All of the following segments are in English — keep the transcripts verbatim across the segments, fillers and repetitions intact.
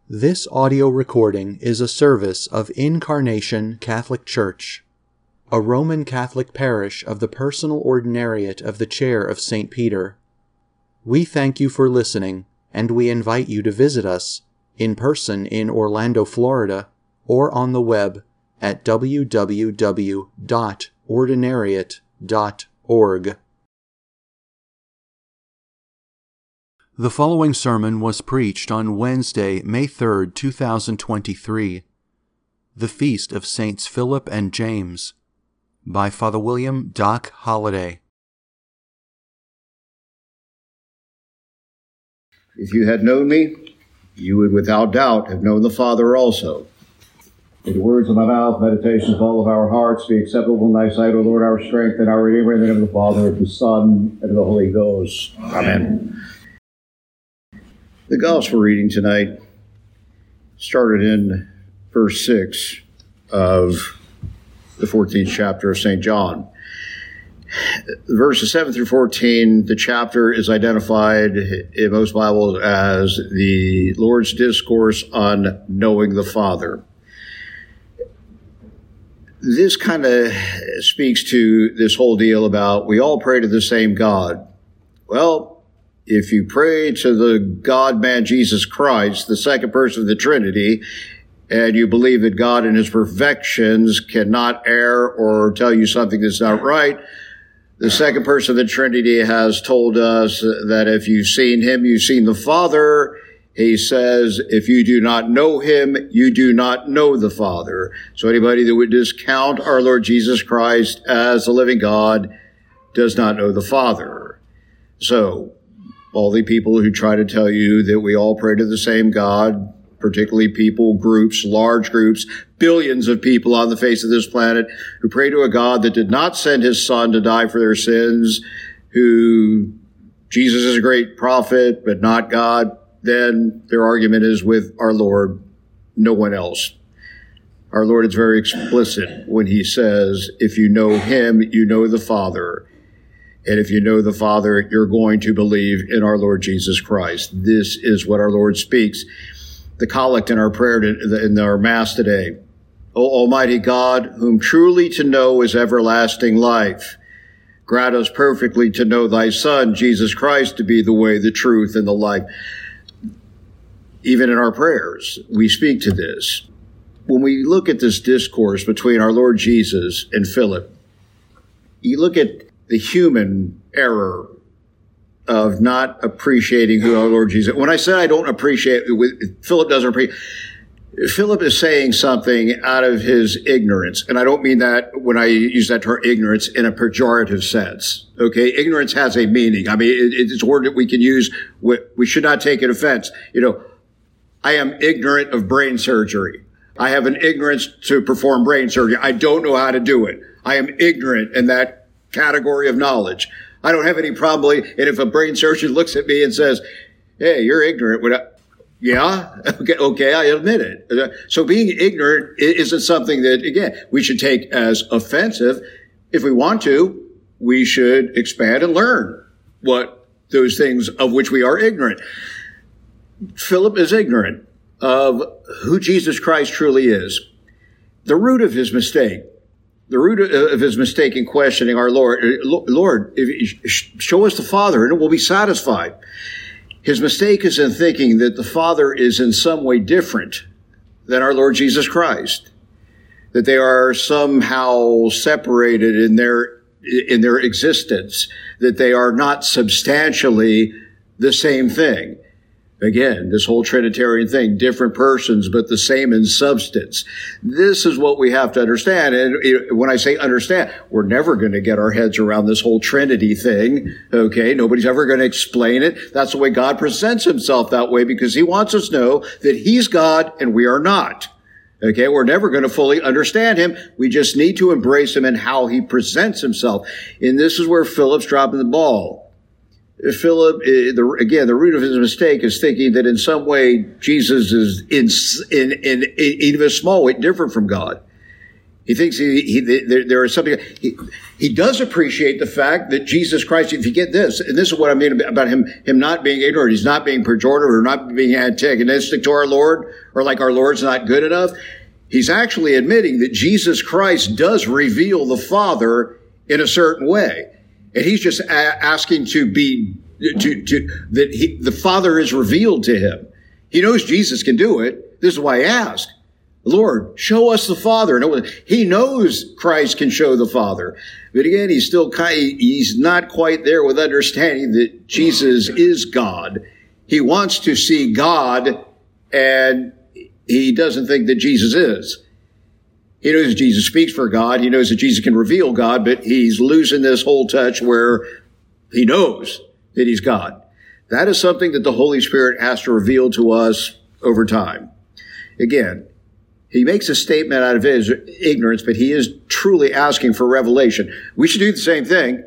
This audio recording is a service of Incarnation Catholic Church, a Roman Catholic parish of the Personal Ordinariate of the Chair of Saint Peter. We thank you for listening, and we invite you to visit us in person in Orlando, Florida, or on the web at w w w dot ordinariate dot org. The following sermon was preached on Wednesday, May third, two thousand twenty-three, the Feast of Saints Philip and James, by Father William Doc Holliday. If you had known me, you would without doubt have known the Father also. May the words of my mouth, meditations of all of our hearts be acceptable in thy sight, O Lord, our strength and our Redeemer, in the name of the Father, of the Son, and of the Holy Ghost. Amen. The Gospel reading tonight started in verse six of the fourteenth chapter of Saint John. Verses seven through fourteen, the chapter is identified in most Bibles as the Lord's Discourse on knowing the Father. This kind of speaks to this whole deal about we all pray to the same God. Well, if you pray to the God-man Jesus Christ, the second person of the Trinity, and you believe that God in his perfections cannot err or tell you something that's not right, the second person of the Trinity has told us that if you've seen him, you've seen the Father. He says, if you do not know him, you do not know the Father. So anybody that would discount our Lord Jesus Christ as the living God does not know the Father. So, all the people who try to tell you that we all pray to the same God, particularly people, groups, large groups, billions of people on the face of this planet who pray to a God that did not send his Son to die for their sins, who Jesus is a great prophet, but not God, then their argument is with our Lord, no one else. Our Lord is very explicit when he says, if you know him, you know the Father. And if you know the Father, you're going to believe in our Lord Jesus Christ. This is what our Lord speaks. The collect in our prayer, to, in our Mass today. O Almighty God, whom truly to know is everlasting life, grant us perfectly to know thy Son, Jesus Christ, to be the way, the truth, and the life. Even in our prayers, we speak to this. When we look at this discourse between our Lord Jesus and Philip, you look at the human error of not appreciating who our Lord Jesus. When I said I don't appreciate, Philip doesn't appreciate. Philip is saying something out of his ignorance, and I don't mean that when I use that term ignorance in a pejorative sense. Okay, ignorance has a meaning. I mean, it, it's a word that we can use. We should not take it offense. You know, I am ignorant of brain surgery. I have an ignorance to perform brain surgery. I don't know how to do it. I am ignorant in that category of knowledge. I don't have any problem. And if a brain surgeon looks at me and says, hey, you're ignorant. Would I, yeah, okay, okay, I admit it. So being ignorant isn't something that, again, we should take as offensive. If we want to, we should expand and learn what those things of which we are ignorant. Philip is ignorant of who Jesus Christ truly is. The root of his mistake The root of his mistake in questioning our Lord, Lord, show us the Father and we'll be satisfied. His mistake is in thinking that the Father is in some way different than our Lord Jesus Christ, that they are somehow separated in their, in their existence, that they are not substantially the same thing. Again, this whole Trinitarian thing, different persons, but the same in substance. This is what we have to understand. And when I say understand, we're never going to get our heads around this whole Trinity thing. Okay. Nobody's ever going to explain it. That's the way God presents himself that way because he wants us to know that he's God and we are not. Okay. We're never going to fully understand him. We just need to embrace him and how he presents himself. And this is where Philip's dropping the ball. Philip, again, the root of his mistake is thinking that in some way Jesus is in, in, in, in even a small way different from God. He thinks he, he there, there is something. He, he does appreciate the fact that Jesus Christ, if you get this, and this is what I mean about him, him not being ignorant, he's not being pejorative or not being antagonistic to our Lord, or like our Lord's not good enough. He's actually admitting that Jesus Christ does reveal the Father in a certain way. And he's just a- asking to be, to, to, that he, the Father is revealed to him. He knows Jesus can do it. This is why he asked, Lord, show us the Father. And he knows Christ can show the Father. But again, he's still kind, he's not quite there with understanding that Jesus is God. He wants to see God, and he doesn't think that Jesus is. He knows that Jesus speaks for God. He knows that Jesus can reveal God, but he's losing this whole touch where he knows that he's God. That is something that the Holy Spirit has to reveal to us over time. Again, he makes a statement out of his ignorance, but he is truly asking for revelation. We should do the same thing.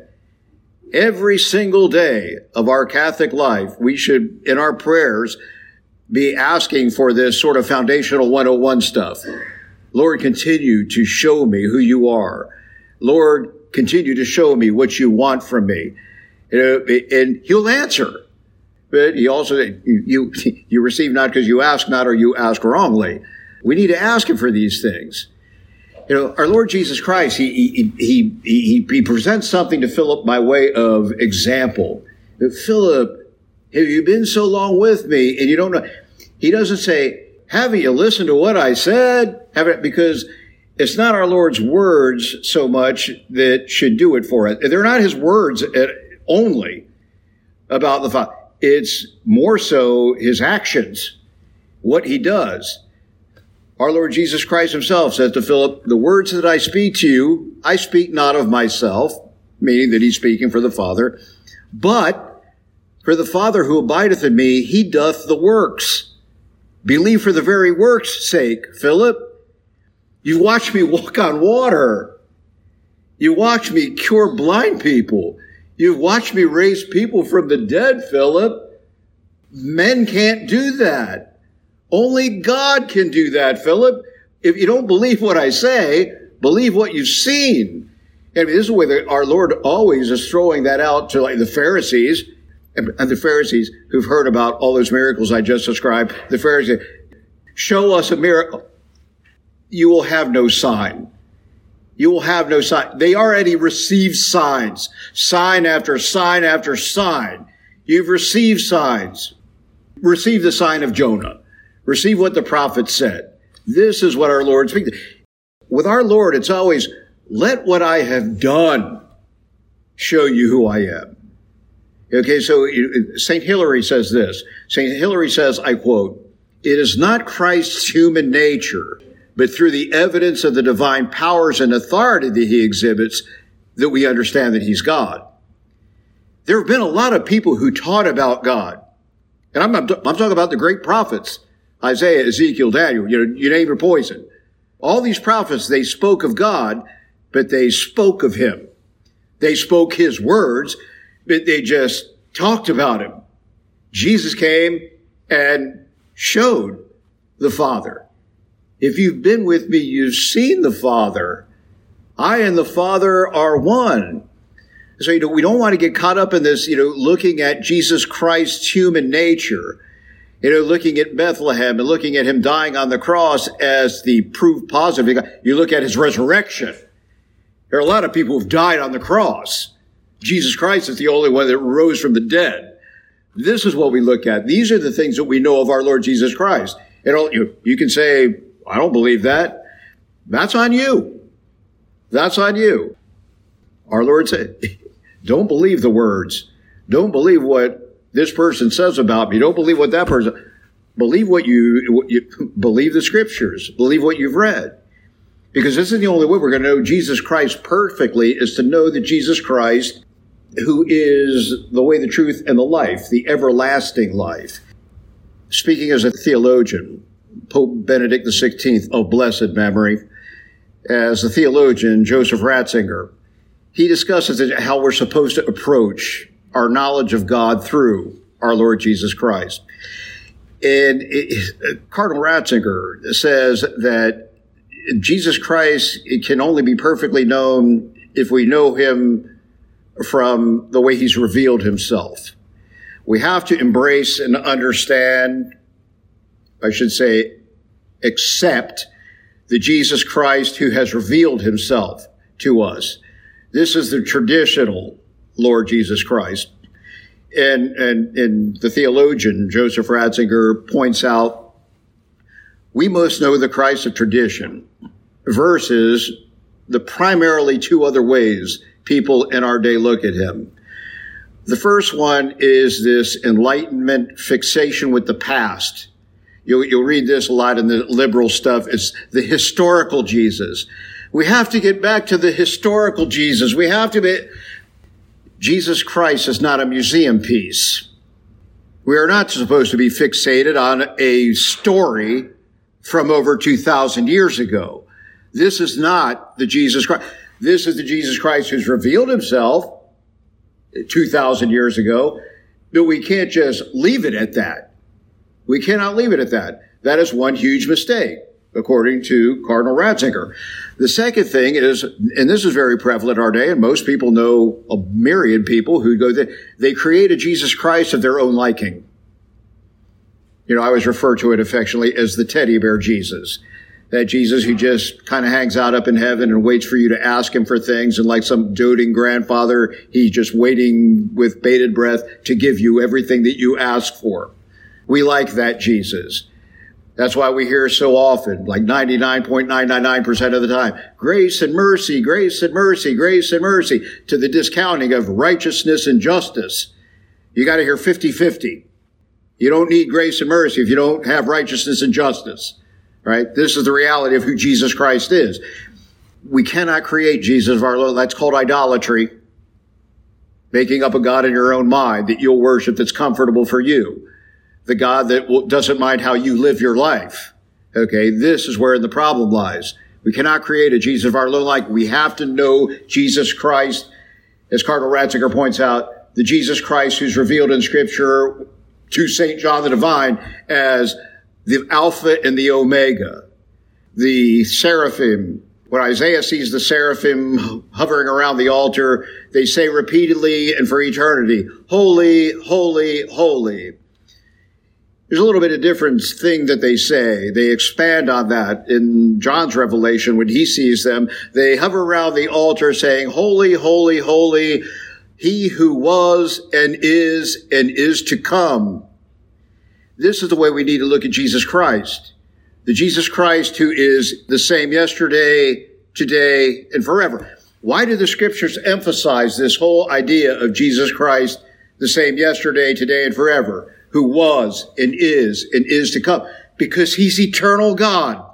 Every single day of our Catholic life, we should, in our prayers, be asking for this sort of foundational one oh one stuff. Lord, continue to show me who you are. Lord, continue to show me what you want from me. And he'll answer. But he also, you, you, you receive not because you ask not, or you ask wrongly. We need to ask him for these things. You know, our Lord Jesus Christ, he, he, he, he, he presents something to Philip by way of example. Philip, have you been so long with me and you don't know? He doesn't say, haven't you listened to what I said? Haven't, because it's not our Lord's words so much that should do it for us. They're not his words only about the Father. It's more so his actions, what he does. Our Lord Jesus Christ himself says to Philip, the words that I speak to you, I speak not of myself, meaning that he's speaking for the Father, but for the Father who abideth in me, he doth the works. Believe for the very works' sake, Philip. You watched me walk on water. You watched me cure blind people. You've watched me raise people from the dead, Philip. Men can't do that. Only God can do that, Philip. If you don't believe what I say, believe what you've seen. I mean, this is the way that our Lord always is throwing that out to like the Pharisees, and the Pharisees who've heard about all those miracles I just described. The Pharisees, show us a miracle. You will have no sign. You will have no sign. They already received signs, sign after sign after sign. You've received signs. Receive the sign of Jonah. Receive what the prophet said. This is what our Lord speaks. With our Lord, it's always, let what I have done show you who I am. Okay, so Saint Hilary says this. Saint Hilary says, I quote, it is not Christ's human nature, but through the evidence of the divine powers and authority that he exhibits, that we understand that he's God. There have been a lot of people who taught about God. And I'm, I'm, I'm talking about the great prophets. Isaiah, Ezekiel, Daniel, you know, you name your poison. All these prophets, they spoke of God, but they spoke of him. They spoke his words, but they just talked about him. Jesus came and showed the Father. If you've been with me, you've seen the Father. I and the Father are one. So, you know, we don't want to get caught up in this, you know, looking at Jesus Christ's human nature. You know, looking at Bethlehem and looking at him dying on the cross as the proof positive. You look at his resurrection. There are a lot of people who've died on the cross. Jesus Christ is the only one that rose from the dead. This is what we look at. These are the things that we know of our Lord Jesus Christ. And all, you, you can say, I don't believe that. That's on you. That's on you. Our Lord said, don't believe the words. Don't believe what this person says about me. Don't believe what that person, believe what you, what you, believe the scriptures, believe what you've read. Because this is the only way we're going to know Jesus Christ perfectly, is to know that Jesus Christ, who is the way, the truth, and the life, the everlasting life. Speaking as a theologian, Pope Benedict the sixteenth of blessed memory, as a theologian, Joseph Ratzinger, he discusses how we're supposed to approach our knowledge of God through our Lord Jesus Christ. And it, Cardinal Ratzinger says that Jesus Christ, it can only be perfectly known if we know him from the way he's revealed himself. We have to embrace and understand, I should say, accept the Jesus Christ who has revealed himself to us. This is the traditional Lord Jesus Christ. And, and, and the theologian, Joseph Ratzinger, points out, we must know the Christ of tradition versus the primarily two other ways people in our day look at him. The first one is this Enlightenment fixation with the past. You'll, you'll read this a lot in the liberal stuff. It's the historical Jesus. We have to get back to the historical Jesus. We have to be... Jesus Christ is not a museum piece. We are not supposed to be fixated on a story from over two thousand years ago. This is not the Jesus Christ. This is the Jesus Christ who's revealed himself two thousand years ago, but we can't just leave it at that. We cannot leave it at that. That is one huge mistake, according to Cardinal Ratzinger. The second thing is, and this is very prevalent in our day, and most people know a myriad people who go there, they create a Jesus Christ of their own liking. You know, I always refer to it affectionately as the teddy bear Jesus. That Jesus who just kind of hangs out up in heaven and waits for you to ask him for things, and like some doting grandfather, he's just waiting with bated breath to give you everything that you ask for. We like that Jesus. That's why we hear so often, like ninety-nine point nine nine nine percent of the time, grace and mercy, grace and mercy, grace and mercy, to the discounting of righteousness and justice. You got to hear fifty-fifty. You don't need grace and mercy if you don't have righteousness and justice, right? This is the reality of who Jesus Christ is. We cannot create Jesus of our Lord. That's called idolatry. Making up a God in your own mind that you'll worship that's comfortable for you. The God that doesn't mind how you live your life. Okay, this is where the problem lies. We cannot create a Jesus of our own like. We have to know Jesus Christ, as Cardinal Ratzinger points out, the Jesus Christ who's revealed in Scripture to Saint John the Divine as the Alpha and the Omega, the seraphim. When Isaiah sees the seraphim hovering around the altar, they say repeatedly and for eternity, holy, holy, holy. There's a little bit of different thing that they say. They expand on that in John's revelation when he sees them. They hover around the altar saying, holy, holy, holy, he who was and is and is to come. This is the way we need to look at Jesus Christ. The Jesus Christ who is the same yesterday, today, and forever. Why do the scriptures emphasize this whole idea of Jesus Christ the same yesterday, today, and forever? Who was and is and is to come. Because he's eternal God.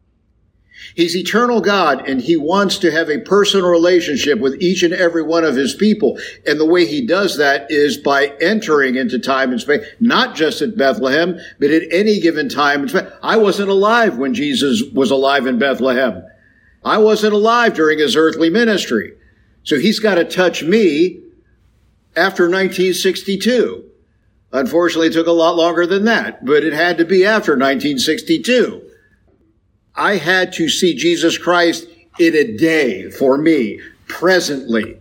He's eternal God, and he wants to have a personal relationship with each and every one of his people. And the way he does that is by entering into time and space, not just at Bethlehem, but at any given time and space. I wasn't alive when Jesus was alive in Bethlehem. I wasn't alive during his earthly ministry. So he's got to touch me after nineteen sixty-two. Unfortunately, it took a lot longer than that, but it had to be after nineteen sixty-two. I had to see Jesus Christ in a day for me, presently.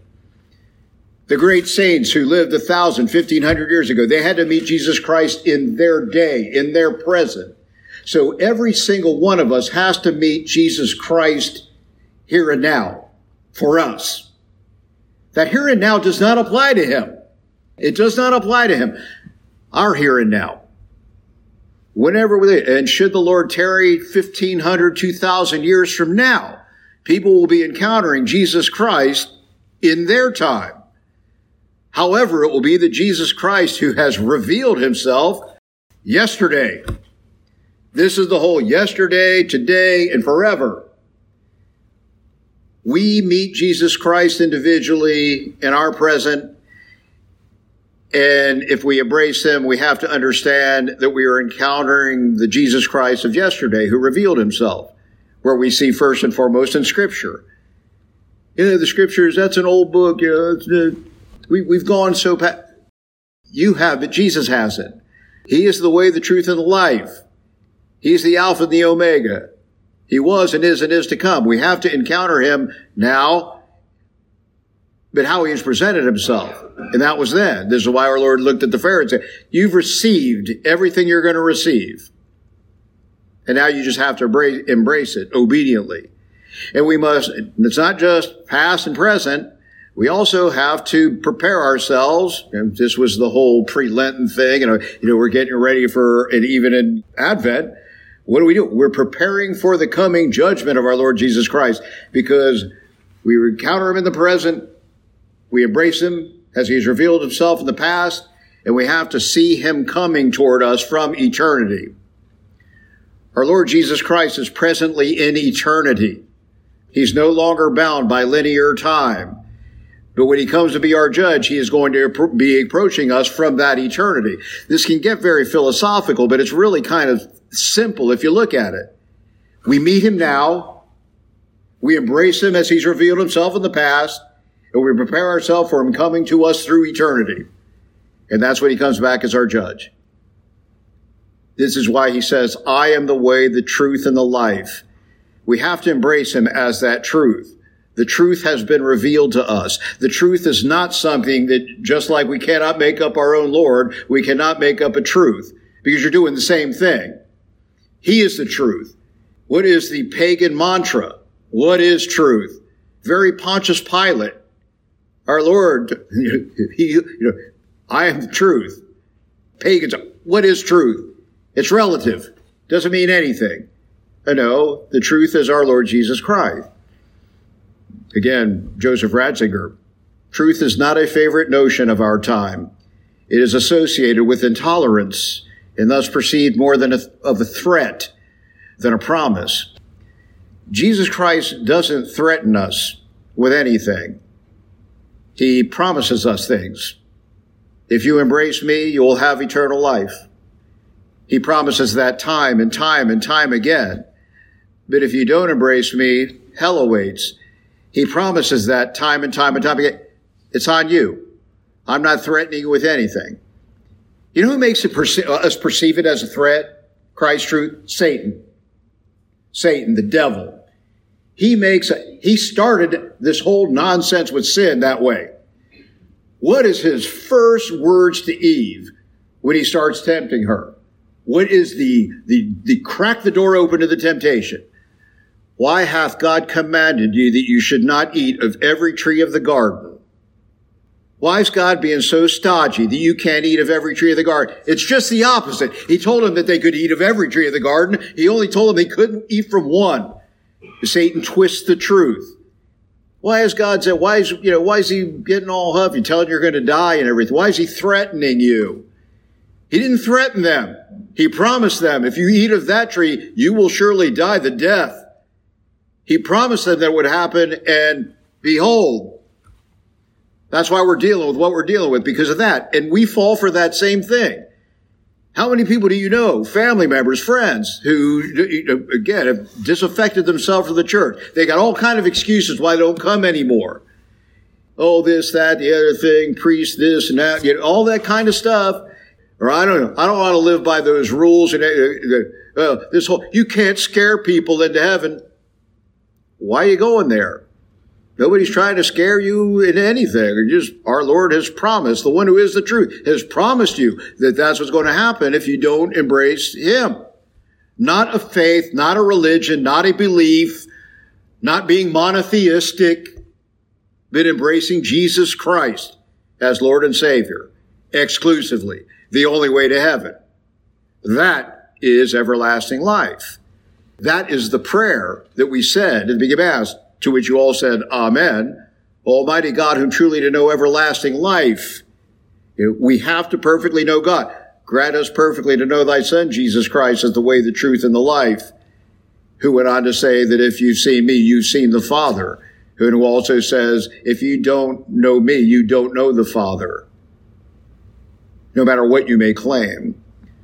The great saints who lived a thousand, fifteen hundred years ago, they had to meet Jesus Christ in their day, in their present. So every single one of us has to meet Jesus Christ here and now for us. That here and now does not apply to him. It does not apply to him. Our here and now. Whenever we, and should the Lord tarry fifteen hundred, two thousand years from now, people will be encountering Jesus Christ in their time. However, it will be the Jesus Christ who has revealed himself yesterday. This is the whole yesterday, today, and forever. We meet Jesus Christ individually in our present. And if we embrace him, we have to understand that we are encountering the Jesus Christ of yesterday who revealed himself, where we see first and foremost in Scripture. You know, the Scriptures, that's an old book. You know, it's, uh, we, we've gone so past. You have it. Jesus has it. He is the way, the truth, and the life. He's the Alpha and the Omega. He was and is and is to come. We have to encounter him now, but how he has presented himself. And that was then. This is why our Lord looked at the Pharisees and said, you've received everything you're going to receive. And now you just have to embrace, embrace it obediently. And we must, it's not just past and present. We also have to prepare ourselves. And this was the whole pre-Lenten thing. You know, you know, we're getting ready for, and even in Advent, what do we do? We're preparing for the coming judgment of our Lord Jesus Christ, because we encounter him in the present. We embrace him as he's revealed himself in the past, and we have to see him coming toward us from eternity. Our Lord Jesus Christ is presently in eternity. He's no longer bound by linear time. But when he comes to be our judge, he is going to be approaching us from that eternity. This can get very philosophical, but it's really kind of simple if you look at it. We meet him now. We embrace him as he's revealed himself in the past. And we prepare ourselves for him coming to us through eternity. And that's when he comes back as our judge. This is why he says, I am the way, the truth, and the life. We have to embrace him as that truth. The truth has been revealed to us. The truth is not something that, just like we cannot make up our own Lord, we cannot make up a truth, because you're doing the same thing. He is the truth. What is the pagan mantra? What is truth? Very Pontius Pilate. Our Lord, he, you know, I am the truth. Pagans, what is truth? It's relative. Doesn't mean anything. I know the truth is our Lord Jesus Christ. Again, Joseph Ratzinger, truth is not a favorite notion of our time. It is associated with intolerance and thus perceived more than a, of a threat than a promise. Jesus Christ doesn't threaten us with anything. He promises us things. If you embrace me, you will have eternal life. He promises that time and time and time again. But if you don't embrace me, hell awaits. He promises that time and time and time again. It's on you. I'm not threatening you with anything. You know who makes it perce- us perceive it as a threat? Christ's truth? Satan. Satan, the devil. He makes, a, he started this whole nonsense with sin that way. What is his first words to Eve when he starts tempting her? What is the, the, the crack the door open to the temptation? Why hath God commanded you that you should not eat of every tree of the garden? Why is God being so stodgy that you can't eat of every tree of the garden? It's just the opposite. He told them that they could eat of every tree of the garden. He only told them they couldn't eat from one. Satan twists the truth. Why is God said, why is, you know, why is he getting all huffy, telling you're going to die and everything? Why is he threatening you? He didn't threaten them. He promised them, if you eat of that tree, you will surely die the death. He promised them that would happen, and behold, that's why we're dealing with what we're dealing with, because of that. And we fall for that same thing. How many people do you know, family members, friends, who, again, have disaffected themselves from the church? They got all kind of excuses why they don't come anymore. Oh, this, that, the other thing, priest, this and that, you know, all that kind of stuff. Or I don't know, I don't want to live by those rules. And uh, uh, this whole, you can't scare people into heaven. Why are you going there? Nobody's trying to scare you into anything. Just our Lord has promised, the one who is the truth, has promised you that that's what's going to happen if you don't embrace him. Not a faith, not a religion, not a belief, not being monotheistic, but embracing Jesus Christ as Lord and Savior, exclusively, the only way to heaven. That is everlasting life. That is the prayer that we said at the beginning of Mass, to which you all said, Amen. Almighty God, whom truly to know everlasting life. We have to perfectly know God. Grant us perfectly to know thy Son, Jesus Christ, as the way, the truth, and the life. Who went on to say that if you've seen me, you've seen the Father. Who also says, if you don't know me, you don't know the Father. No matter what you may claim.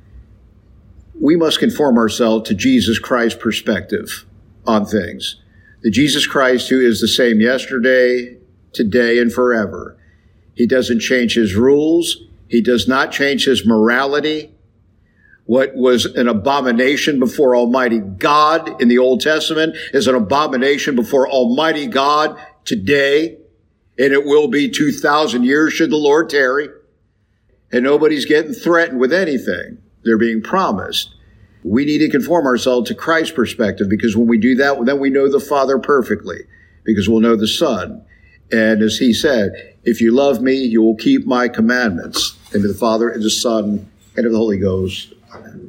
We must conform ourselves to Jesus Christ's perspective on things. The Jesus Christ who is the same yesterday, today, and forever. He doesn't change his rules. He does not change his morality. What was an abomination before Almighty God in the Old Testament is an abomination before Almighty God today, and it will be two thousand years should the Lord tarry. And nobody's getting threatened with anything. They're being promised. We need to conform ourselves to Christ's perspective, because when we do that, then we know the Father perfectly, because we'll know the Son. And as he said, if you love me, you will keep my commandments. And to the Father, and the Son, and of the Holy Ghost. Amen.